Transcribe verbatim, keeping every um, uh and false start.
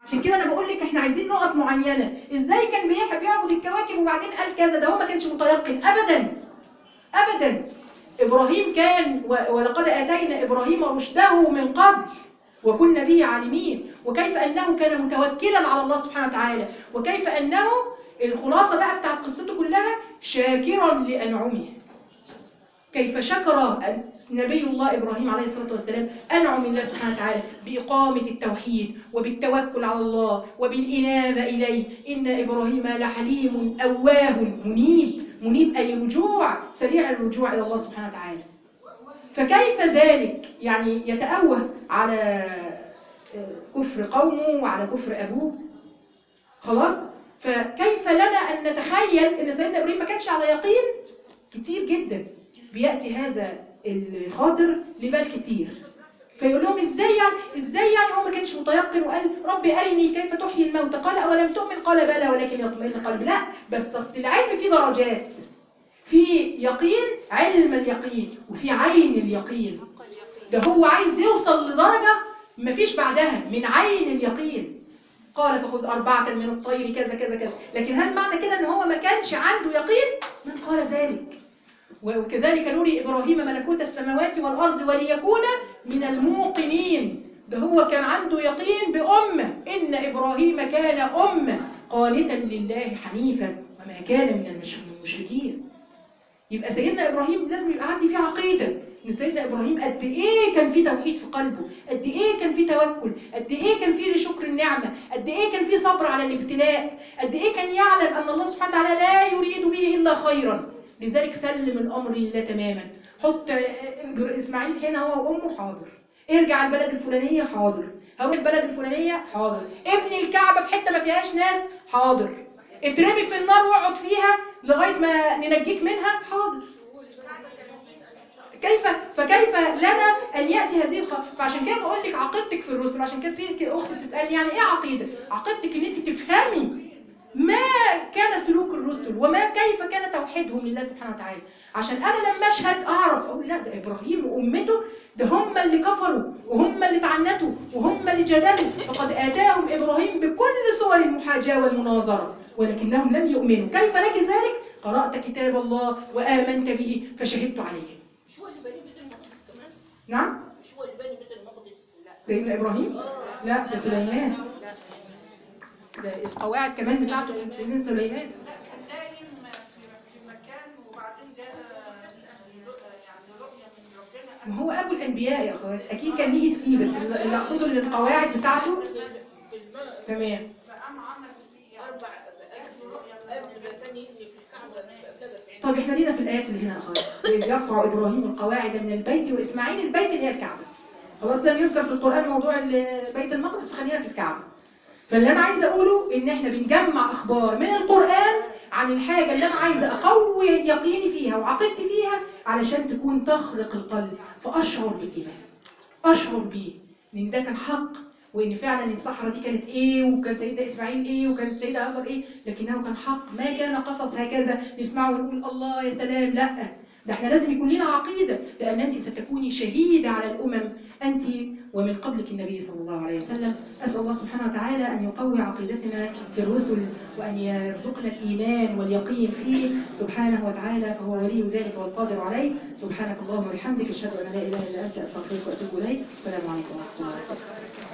عشان كده انا بقول لك احنا عايزين نقط معينه. ازاي كان بيعبد الكواكب وبعدين قال كذا؟ ده هو ما كانش متيقن ابدا ابدا. ابراهيم كان ولقد اتينا ابراهيم رشده من قبل وكنا به عالمين. وكيف انه كان متوكلا على الله سبحانه وتعالى، وكيف انه الخلاصه بقى بتاعت قصته كلها شاكرا لانعمه. كيف شكر نبي الله إبراهيم عليه الصلاة والسلام أنعم الله سبحانه وتعالى بإقامة التوحيد وبالتوكل على الله وبالإنابة إليه. إن إبراهيم لحليم أواه منيب. منيب أي رجوع، سريع الرجوع إلى الله سبحانه وتعالى. فكيف ذلك يعني يتأوه على كفر قومه وعلى كفر أبوه؟ خلاص. فكيف لنا أن نتخيل أن سيدنا إبراهيم ما كانش على يقين؟ كتير جدا بيأتي هذا الخاطر لبال كتير، فيقول لهم ازاي يعني ازاي يعني هو ما كانش متيقن وقال ربي أرني كيف تحيي الموتى؟ قال أولم تؤمن؟ قال بلى ولكن يطمئن قلبي. لا، بس اصل العلم فيه درجات، في يقين علم اليقين وفي عين اليقين. ده هو عايز يوصل لدرجة مفيش بعدها من عين اليقين. قال فخذ أربعة من الطير كذا كذا كذا. لكن هل معنى كده ان هو ما كانش عنده يقين؟ من قال ذلك؟ وكذلك نري إبراهيم ملكوت السماوات والأرض وليكون من الموقنين. ده هو كان عنده يقين بأمة. إن إبراهيم كان أمة قانتا لله حنيفا وما كان من المشركين. يبقى سيدنا إبراهيم لازم يبقى عندي فيه عقيدة إن سيدنا إبراهيم قد إيه كان فيه توحيد في قلبه، قد إيه كان فيه توكل، قد إيه كان فيه شكر النعمة، قد إيه كان فيه صبر على الابتلاء، قد إيه كان يعلم أن الله سبحانه وتعالى لا يريد به إلا خيرا. لذلك سلم الأمر لله تماما. حط إسماعيل هنا هو وأمه، حاضر. ارجع البلد الفلانية، حاضر. هروح البلد الفلانية، حاضر. ابني الكعبة في حتة ما فيهاش ناس، حاضر. اترمي في النار واقعد فيها لغاية ما ننجيك منها، حاضر. كيف فكيف لنا أن يأتي هذه الخطوة؟ فعشان كده بقول لك عقيدتك في الرسل. عشان كده في أخت بتسألني يعني إيه عقيدة؟ عقيدتك إن أنت تفهمي ما كان سلوك الرسل وما كيف كان توحيدهم لله سبحانه وتعالى. عشان أنا لما أشهد أعرف أقول لا، ده إبراهيم وأمته ده هم اللي كفروا وهم اللي تعنتوا وهم اللي جدلوا. فقد آتاهم إبراهيم بكل صور المحاجاة والمناظرة ولكنهم لم يؤمنوا. كيف لك ذلك؟ قرأت كتاب الله وآمنت به فشهدت عليه. مش هو اللي بني بيت المقدس كمان؟ نعم؟ مش هو اللي بني بيت المقدس؟ سيدنا إبراهيم؟ لا، ده سليمان. ده القواعد كمان بتاعته كانت سيدنا سليمان. لا، كان نايم في مكان وبعدين جاء يعني رؤية من ربنا. ما هو أبو الأنبياء يا أخوات، أكيد كان ليه فيه، بس اللي أقصده إن القواعد بتاعته تمام. فقام عمل فيه أربع قبل ما كان يبني في الكعبة. طب احنا لينا في الآيات اللي هنا أخوات، وإذ يرفع إبراهيم القواعد من البيت وإسماعيل. البيت اللي هي الكعبة. خلاص، لم يذكر في القرآن موضوع بيت المقدس، فخلينا في الكعبة. فاللي أنا عايزة أقوله إن إحنا بنجمع أخبار من القرآن عن الحاجة اللي أنا عايزة أقوي يقيني فيها وعقيدتي فيها علشان تكون تخرق القلب، فأشعر بالإيمان، أشعر بيه لأن ده كان حق، وإن فعلا الصحراء دي كانت إيه، وكان سيدنا إسماعيل إيه، وكان السيدة أبو بكر إيه، لكنه كان حق. ما كان قصص هكذا نسمعه ونقول الله يا سلام، لا، ده احنا لازم يكون لنا عقيدة، لأن أنت ستكوني شهيدة على الأمم، أنت ومن قبلك النبي صلى الله عليه وسلم. أسأل الله سبحانه وتعالى أن يقوي عقيدتنا في الرسل، وأن يرزقنا الإيمان واليقين فيه سبحانه وتعالى، فهو ولي ذلك والقادر عليه. سبحانك اللهم وبحمدك، أشهد أن لا إله إلا أنت، أستغفرك وأتوب إليك. السلام عليكم ورحمة الله وبركاته.